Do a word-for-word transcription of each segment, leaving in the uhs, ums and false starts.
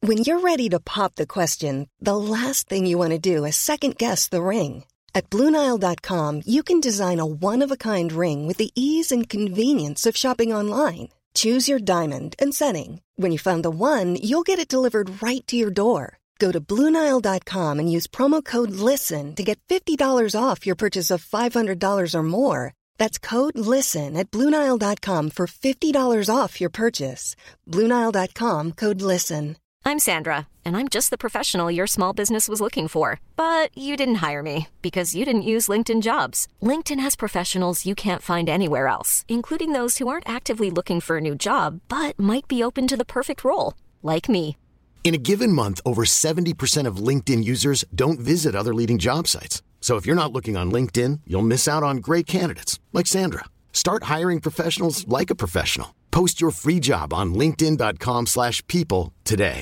When you're ready to pop the question, the last thing you want to do is second-guess the ring. At Blue Nile dot com, you can design a one-of-a-kind ring with the ease and convenience of shopping online. Choose your diamond and setting. When you find the one, you'll get it delivered right to your door. Go to Blue Nile dot com and use promo code LISTEN to get fifty dollars off your purchase of five hundred dollars or more. That's code LISTEN at Blue Nile dot com for fifty dollars off your purchase. Blue Nile dot com, code LISTEN. I'm Sandra, and I'm just the professional your small business was looking for. But you didn't hire me because you didn't use LinkedIn Jobs. LinkedIn has professionals you can't find anywhere else, including those who aren't actively looking for a new job, but might be open to the perfect role, like me. In a given month, over seventy percent of LinkedIn users don't visit other leading job sites. So if you're not looking on LinkedIn, you'll miss out on great candidates like Sandra. Start hiring professionals like a professional. Post your free job on linkedin dot com slash people today.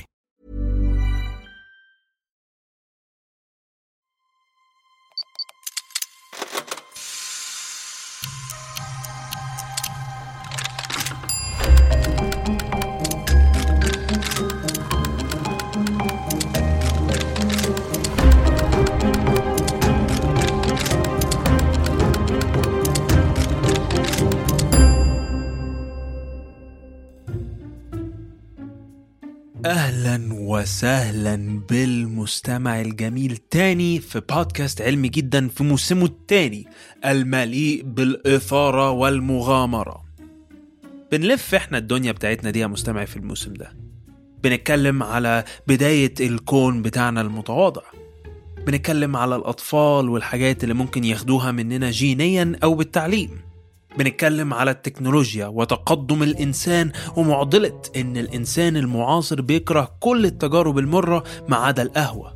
أهلا وسهلا بالمستمع الجميل تاني في بودكاست علمي جدا في موسمه التاني المليء بالإثارة والمغامرة. بنلف احنا الدنيا بتاعتنا دي يا مستمعي في الموسم ده. بنتكلم على بداية الكون بتاعنا المتواضع، بنتكلم على الأطفال والحاجات اللي ممكن ياخدوها مننا جينيا أو بالتعليم، بنتكلم على التكنولوجيا وتقدم الإنسان ومعضلة إن الإنسان المعاصر بيكره كل التجارب المرة ما عدا القهوة.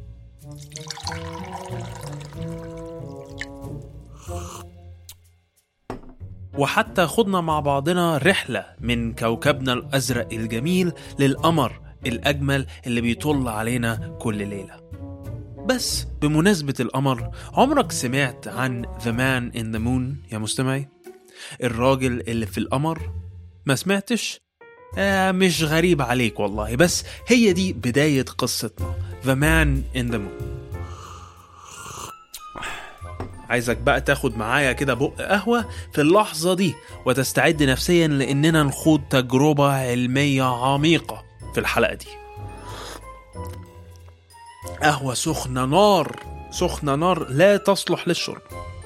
وحتى خدنا مع بعضنا رحلة من كوكبنا الأزرق الجميل للقمر الأجمل اللي بيطل علينا كل ليلة. بس بمناسبة القمر، عمرك سمعت عن The Man in the Moon يا مستمعي؟ الراجل اللي في القمر؟ ما سمعتش؟ آه مش غريب عليك والله، بس هي دي بداية قصتنا The Man in the Moon. عايزك بقى تاخد معايا كده بق قهوة في اللحظة دي وتستعد نفسيا لأننا نخوض تجربة علمية عميقة في الحلقة دي. قهوة سخنة نار، سخنة نار لا تصلح للشرب.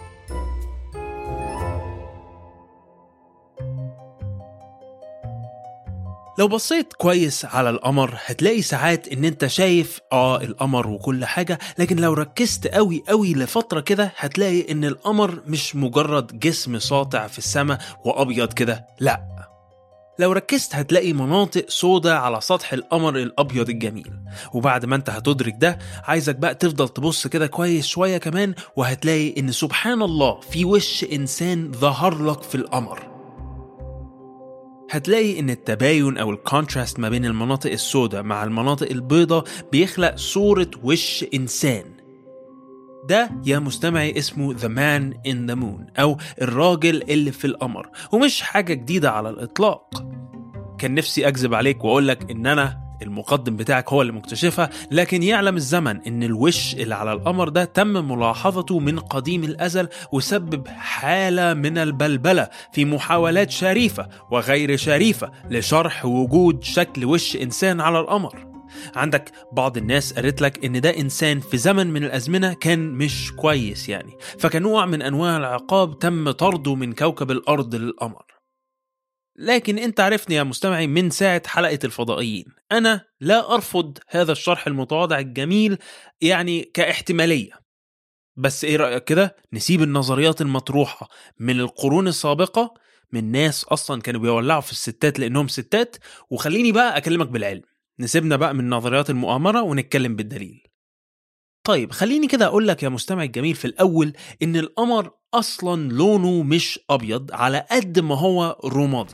لو بصيت كويس على القمر هتلاقي ساعات ان انت شايف اه القمر وكل حاجة، لكن لو ركزت قوي قوي لفترة كده هتلاقي ان القمر مش مجرد جسم ساطع في السماء وابيض كده، لا، لو ركزت هتلاقي مناطق سودة على سطح القمر الابيض الجميل. وبعد ما انت هتدرك ده عايزك بقى تفضل تبص كده كويس شوية كمان، وهتلاقي ان سبحان الله في وش انسان ظهر لك في القمر. هتلاقي ان التباين او الكونتراست ما بين المناطق السوداء مع المناطق البيضاء بيخلق صورة وش انسان. ده يا مستمعي اسمه The Man in the Moon او الراجل اللي في القمر، ومش حاجة جديدة على الاطلاق. كان نفسي اكذب عليك واقولك ان انا المقدم بتاعك هو اللي مكتشفها، لكن يعلم الزمن ان الوش اللي على القمر ده تم ملاحظته من قديم الازل، وسبب حالة من البلبلة في محاولات شريفة وغير شريفة لشرح وجود شكل وش انسان على القمر. عندك بعض الناس قالت لك ان ده انسان في زمن من الازمنة كان مش كويس يعني، فكنوع من انواع العقاب تم طرده من كوكب الارض للقمر. لكن انت عرفني يا مستمعي من ساعة حلقة الفضائيين، انا لا ارفض هذا الشرح المتواضع الجميل يعني كاحتمالية. بس ايه رأيك كده نسيب النظريات المطروحة من القرون السابقة من ناس اصلا كانوا بيولعوا في الستات لانهم ستات، وخليني بقى اكلمك بالعلم. نسيبنا بقى من نظريات المؤامرة ونتكلم بالدليل. طيب خليني كده اقول لك يا مستمع الجميل في الاول ان القمر اصلا لونه مش ابيض على قد ما هو رمادي.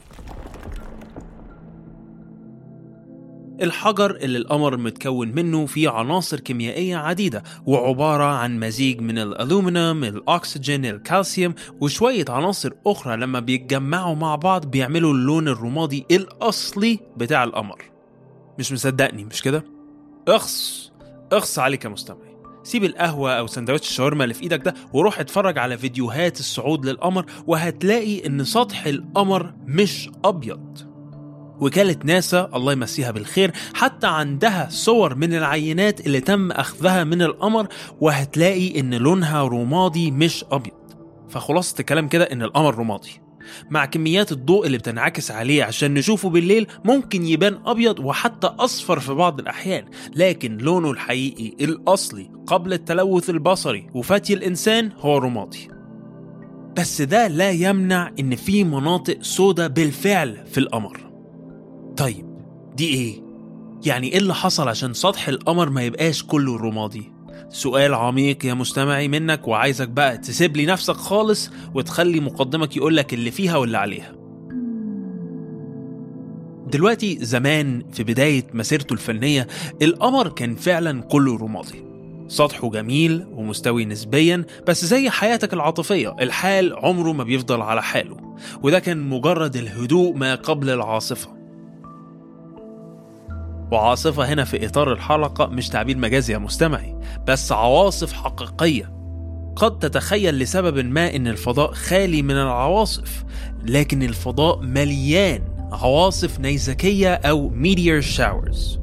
الحجر اللي القمر متكون منه فيه عناصر كيميائية عديدة، وعبارة عن مزيج من الألومنيوم، الأكسجين، الكالسيوم وشوية عناصر أخرى لما بيتجمعوا مع بعض بيعملوا اللون الرمادي الأصلي بتاع القمر. مش مصدقني مش كده؟ اخص اخص عليك يا مستمعي، سيب القهوة أو سندوتش الشاورما اللي في إيدك ده وروح اتفرج على فيديوهات الصعود للقمر، وهتلاقي إن سطح القمر مش أبيض. وكالة ناسا الله يمسيها بالخير حتى عندها صور من العينات اللي تم أخذها من القمر، وهتلاقي إن لونها رمادي مش أبيض. فخلاصة الكلام كده إن القمر رمادي، مع كميات الضوء اللي بتنعكس عليه عشان نشوفه بالليل ممكن يبان أبيض وحتى أصفر في بعض الأحيان، لكن لونه الحقيقي الأصلي قبل التلوث البصري وفتي الإنسان هو رمادي. بس ده لا يمنع إن في مناطق سوداء بالفعل في القمر. طيب دي إيه؟ يعني إيه اللي حصل عشان سطح القمر ما يبقاش كله رمادي؟ سؤال عميق يا مستمعي منك، وعايزك بقى تسيب لي نفسك خالص وتخلي مقدمك يقولك اللي فيها واللي عليها. دلوقتي زمان في بداية مسيرته الفنية القمر كان فعلا كله رمادي، سطحه جميل ومستوي نسبيا، بس زي حياتك العاطفية الحال عمره ما بيفضل على حاله، وده كان مجرد الهدوء ما قبل العاصفة. وعاصفة هنا في إطار الحلقة مش تعبير مجازي يا مستمعي، بس عواصف حقيقية. قد تتخيل لسبب ما إن الفضاء خالي من العواصف، لكن الفضاء مليان عواصف نيزكية أو meteor showers.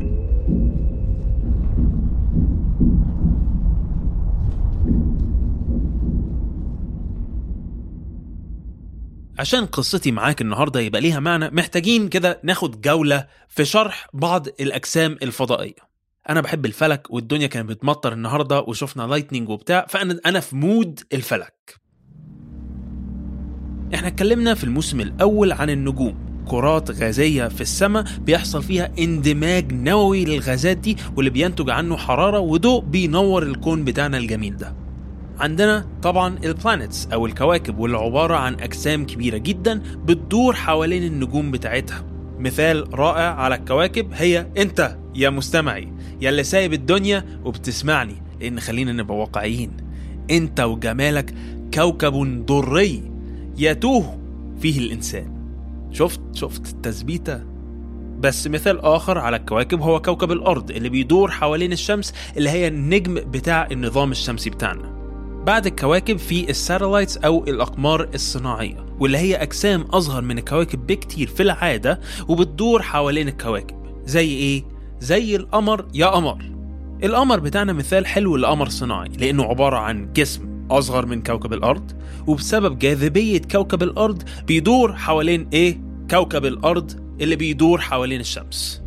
عشان قصتي معاك النهاردة يبقى ليها معنى محتاجين كده ناخد جولة في شرح بعض الأجسام الفضائية. أنا بحب الفلك والدنيا كانت بتمطر النهاردة وشوفنا لايتنينج وبتاع، فأنا أنا في مود الفلك. إحنا اتكلمنا في الموسم الأول عن النجوم، كرات غازية في السماء بيحصل فيها اندماج نووي للغازات دي واللي بينتج عنه حرارة وضوء بينور الكون بتاعنا الجميل ده. عندنا طبعا البلانيتس أو الكواكب، واللي عبارة عن أجسام كبيرة جدا بتدور حوالين النجوم بتاعتها. مثال رائع على الكواكب هي أنت يا مستمعي يا اللي سايب الدنيا وبتسمعني، لأن خلينا نبقى واقعيين، أنت وجمالك كوكب دري يتوه فيه الإنسان. شفت شفت التثبيتة؟ بس مثال آخر على الكواكب هو كوكب الأرض اللي بيدور حوالين الشمس، اللي هي النجم بتاع النظام الشمسي بتاعنا. بعد الكواكب في الساتلايتس أو الأقمار الصناعية، واللي هي أجسام أصغر من الكواكب بكتير في العادة وبتدور حوالين الكواكب. زي إيه؟ زي القمر يا قمر. القمر بتاعنا مثال حلو لقمر صناعي، لأنه عبارة عن جسم أصغر من كوكب الأرض، وبسبب جاذبية كوكب الأرض بيدور حوالين إيه؟ كوكب الأرض اللي بيدور حوالين الشمس.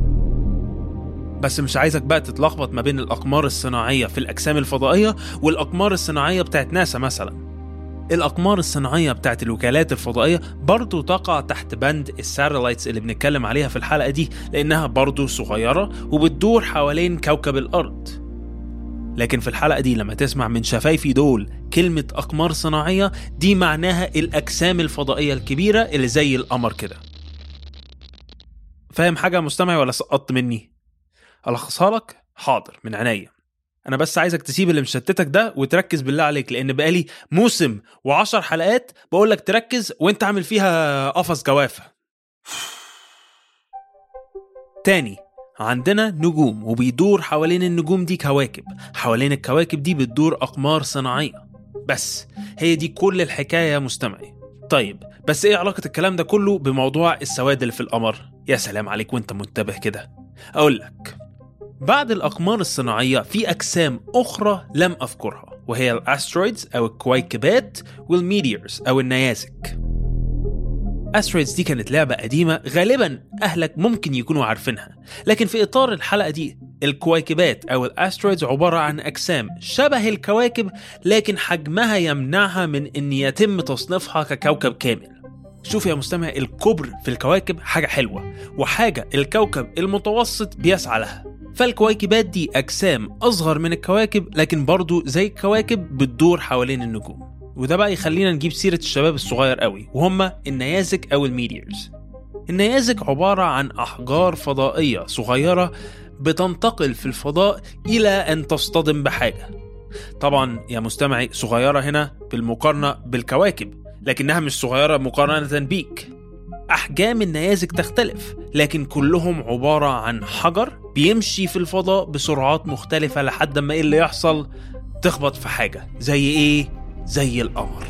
بس مش عايزك بقى تتلخبط ما بين الأقمار الصناعية في الأجسام الفضائية والأقمار الصناعية بتاعت ناسا مثلا. الأقمار الصناعية بتاعت الوكالات الفضائية برضو تقع تحت بند الساتلايتس اللي بنتكلم عليها في الحلقة دي، لأنها برضو صغيرة وبتدور حوالين كوكب الأرض. لكن في الحلقة دي لما تسمع من شفايفي دول كلمة أقمار صناعية، دي معناها الأجسام الفضائية الكبيرة اللي زي القمر كده. فاهم حاجة مستمعي ولا سقطت مني؟ ألخصها لك؟ حاضر من عينيا. أنا بس عايزك تسيب اللي مشتتك ده وتركز بالله عليك، لأن بقالي موسم وعشر حلقات بقولك تركز وانت عامل فيها قفص جوافة. تاني، عندنا نجوم وبيدور حوالين النجوم دي كواكب، حوالين الكواكب دي بتدور أقمار صناعية. بس هي دي كل الحكاية يا مستمعي. طيب بس ايه علاقة الكلام ده كله بموضوع السواد اللي في القمر؟ يا سلام عليك وانت منتبه كده. أقولك، بعد الأقمار الصناعية في أجسام أخرى لم أذكرها، وهي الأسترويدز أو الكويكبات والميتيورز أو النيازك. أسترويدز دي كانت لعبة قديمة غالبا أهلك ممكن يكونوا عارفينها، لكن في إطار الحلقة دي الكويكبات أو الأسترويدز عبارة عن أجسام شبه الكواكب، لكن حجمها يمنعها من أن يتم تصنيفها ككوكب كامل. شوف يا مستمع، الكبر في الكواكب حاجة حلوة وحاجة الكوكب المتوسط بيسعى لها. فالكويكبات دي أجسام أصغر من الكواكب، لكن برضو زي الكواكب بتدور حوالين النجوم. وده بقى يخلينا نجيب سيرة الشباب الصغير قوي، وهم النيازك أو الميتيورز. النيازك عبارة عن أحجار فضائية صغيرة بتنتقل في الفضاء إلى أن تصطدم بحاجة. طبعا يا مستمعي صغيرة هنا بالمقارنة بالكواكب، لكنها مش صغيرة مقارنة بيك. أحجام النيازك تختلف، لكن كلهم عبارة عن حجر بيمشي في الفضاء بسرعات مختلفة لحد ما إيه اللي يحصل؟ تخبط في حاجة. زي إيه؟ زي القمر.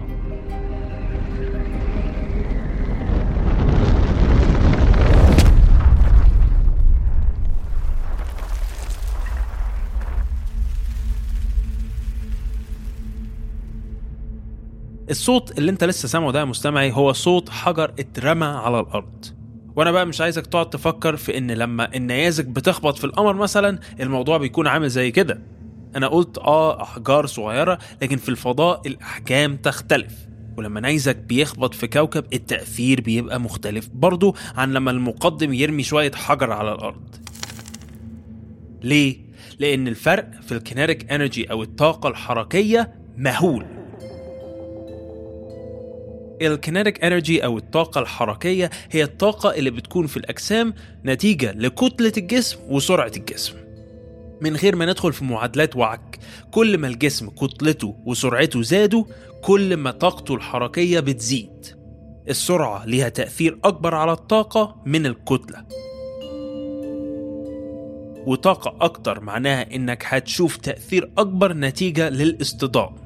الصوت اللي انت لسه سامعه ده يا مستمعي هو صوت حجر اترمى على الأرض. وانا بقى مش عايزك تقعد تفكر في ان لما النيازك بتخبط في القمر مثلا الموضوع بيكون عامل زي كده. انا قلت اه احجار صغيرة، لكن في الفضاء الاحجام تختلف، ولما نيزك بيخبط في كوكب التأثير بيبقى مختلف برضو عن لما المقدم يرمي شوية حجر على الأرض. ليه؟ لان الفرق في الكينيتيك انرجي او الطاقة الحركية مهول. الكينيتيك انرجي او الطاقة الحركية هي الطاقة اللي بتكون في الأجسام نتيجة لكتلة الجسم وسرعة الجسم. من غير ما ندخل في معادلات وعك، كل ما الجسم كتلته وسرعته زادوا كل ما طاقته الحركية بتزيد. السرعة ليها تأثير أكبر على الطاقة من الكتلة، وطاقة أكتر معناها إنك هتشوف تأثير أكبر نتيجة للاصطدام.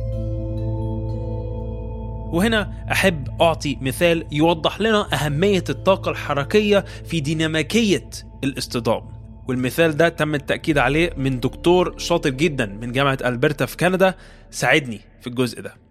وهنا أحب أعطي مثال يوضح لنا أهمية الطاقة الحركية في ديناميكية الاصطدام، والمثال ده تم التأكيد عليه من دكتور شاطر جدا من جامعة ألبرتا في كندا ساعدني في الجزء ده.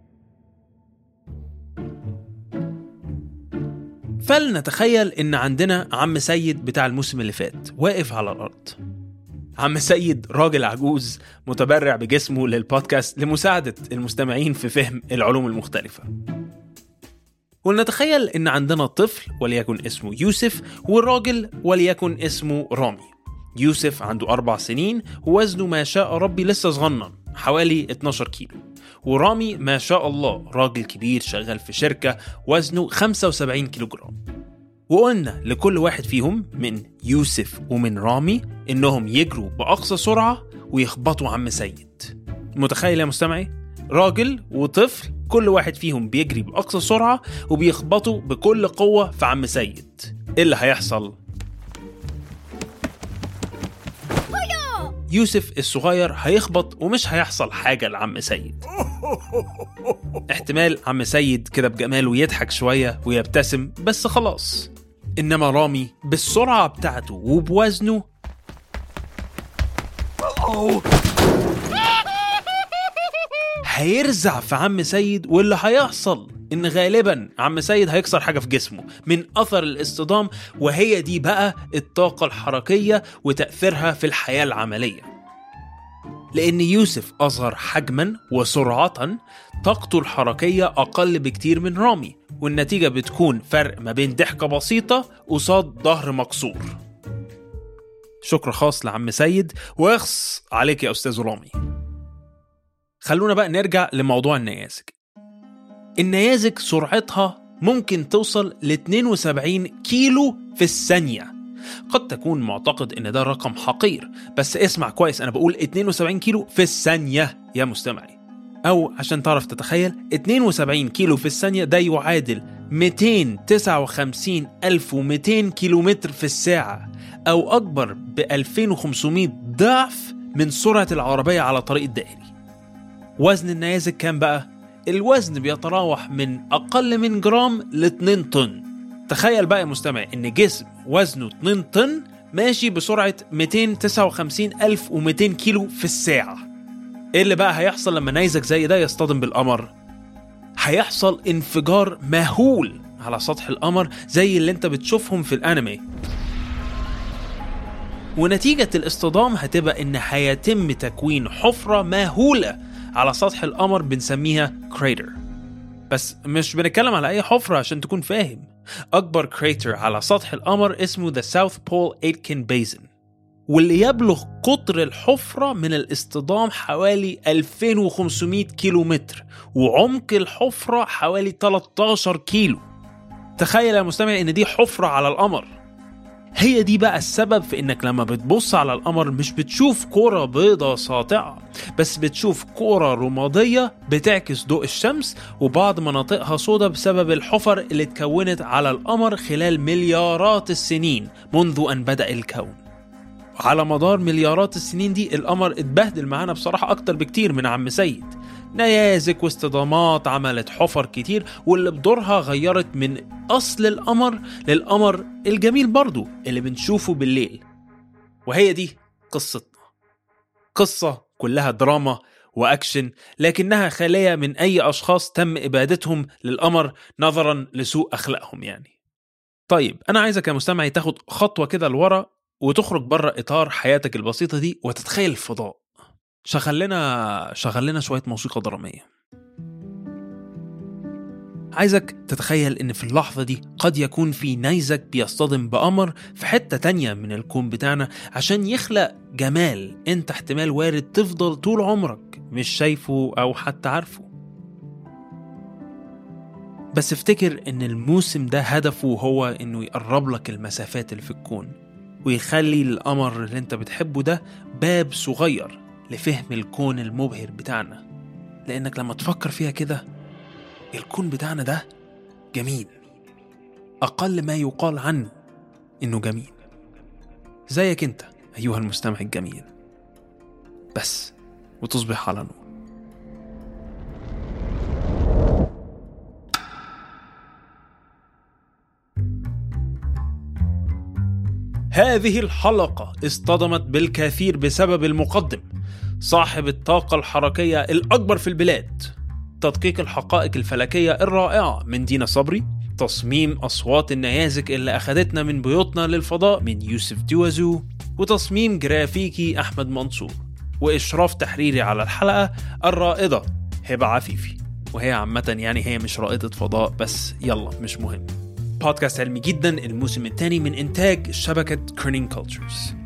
فلنتخيل إن عندنا عم سيد بتاع الموسم اللي فات واقف على الأرض. عم سيد راجل عجوز متبرع بجسمه للبودكاست لمساعدة المستمعين في فهم العلوم المختلفة. ولنتخيل إن عندنا طفل وليكن اسمه يوسف، والراجل وليكن اسمه رامي. يوسف عنده أربع سنين ووزنه ما شاء ربي لسه صغنن حوالي اتناشر كيلو، ورامي ما شاء الله راجل كبير شغال في شركة وزنه خمسة وسبعين كيلو جرام. وقلنا لكل واحد فيهم من يوسف ومن رامي إنهم يجروا بأقصى سرعة ويخبطوا عم سيد. متخيل يا مستمعي؟ راجل وطفل كل واحد فيهم بيجري بأقصى سرعة وبيخبطوا بكل قوة في عم سيد. إيه اللي هيحصل؟ يوسف الصغير هيخبط ومش هيحصل حاجة لعم سيد. احتمال عم سيد كده بجماله يضحك شوية ويبتسم بس خلاص. إنما رامي بالسرعة بتاعته وبوزنه هيرزع في عم سيد، واللي هيحصل إن غالبا عم سيد هيكسر حاجة في جسمه من أثر الاصطدام، وهي دي بقى الطاقة الحركية وتأثيرها في الحياة العملية. لأن يوسف أصغر حجما وسرعة، طاقته الحركية أقل بكتير من رامي، والنتيجة بتكون فرق ما بين ضحكة بسيطة قصاد ظهر مكسور. شكر خاص لعم سيد ويخص عليك يا أستاذ رامي. خلونا بقى نرجع لموضوع النيازك. النيازك سرعتها ممكن توصل ل اتنين وسبعين كيلو في الثانية. قد تكون معتقد ان ده رقم حقير، بس اسمع كويس، انا بقول اتنين وسبعين كيلو في الثانية يا مستمعي. او عشان تعرف تتخيل، اتنين وسبعين كيلو في الثانية ده يعادل مئتين وتسعة وخمسين ألف ومئتين كيلومتر في الساعة، او اكبر ب ألفين وخمسمائة ضعف من سرعة العربية على طريق الدائري. وزن النيازك كام بقى؟ الوزن بيتراوح من أقل من جرام ل اتنين طن. تخيل بقى يا مستمع إن جسم وزنه اتنين طن ماشي بسرعة مئتين وتسعة وخمسين ألف ومئتين كيلو في الساعة. إيه اللي بقى هيحصل لما نيزك زي ده يصطدم بالقمر؟ هيحصل انفجار مهول على سطح القمر زي اللي انت بتشوفهم في الأنمي، ونتيجة الاصطدام هتبقى إن هيتم تكوين حفرة مهولة على سطح القمر بنسميها كريتر. بس مش بنتكلم على أي حفرة عشان تكون فاهم. أكبر كريتر على سطح القمر اسمه The South Pole Aitken Basin، واللي يبلغ قطر الحفرة من الاصطدام حوالي ألفين وخمسمائة كيلومتر، وعمق الحفرة حوالي تلتاشر كيلو. تخيل يا مستمع إن دي حفرة على القمر. هي دي بقى السبب في إنك لما بتبص على القمر مش بتشوف كرة بيضة ساطعة، بس بتشوف كرة رمادية بتعكس ضوء الشمس، وبعض مناطقها سودة بسبب الحفر اللي اتكونت على القمر خلال مليارات السنين منذ أن بدأ الكون. على مدار مليارات السنين دي القمر اتبهدل معانا بصراحة أكتر بكتير من عم سيد. نيازك واصطدامات عملت حفر كتير، واللي بدورها غيرت من أصل القمر للقمر الجميل برضو اللي بنشوفه بالليل. وهي دي قصتنا، قصة كلها دراما وأكشن، لكنها خالية من أي أشخاص تم إبادتهم للقمر نظرا لسوء أخلاقهم يعني. طيب أنا عايزك يا مستمعي تاخد خطوة كده لورا وتخرج برا إطار حياتك البسيطة دي وتتخيل الفضاء. شغل لنا شغل لنا شوية موسيقى درامية. عايزك تتخيل إن في اللحظة دي قد يكون في نيزك بيصطدم بقمر في حتة تانية من الكون بتاعنا عشان يخلق جمال انت احتمال وارد تفضل طول عمرك مش شايفه أو حتى عارفه. بس افتكر إن الموسم ده هدفه هو إنه يقرب لك المسافات اللي في الكون ويخلي القمر اللي انت بتحبه ده باب صغير لفهم الكون المبهر بتاعنا. لأنك لما تفكر فيها كده الكون بتاعنا ده جميل، أقل ما يقال عنه إنه جميل، زيك أنت أيها المستمع الجميل، بس وتصبح على نور. هذه الحلقة اصطدمت بالكثير بسبب المقدم، صاحب الطاقة الحركية الأكبر في البلاد، تدقيق الحقائق الفلكية الرائعة من دينا صبري، تصميم أصوات النيازك اللي أخدتنا من بيوتنا للفضاء من يوسف دوازو، وتصميم جرافيكي أحمد منصور، وإشراف تحريري على الحلقة الرائدة هبة عفيفي. وهي عامة يعني هي مش رائدة فضاء بس يلا مش مهم. بودكاست علمي جدا الموسم الثاني من إنتاج شبكة كرنين كولتشرز.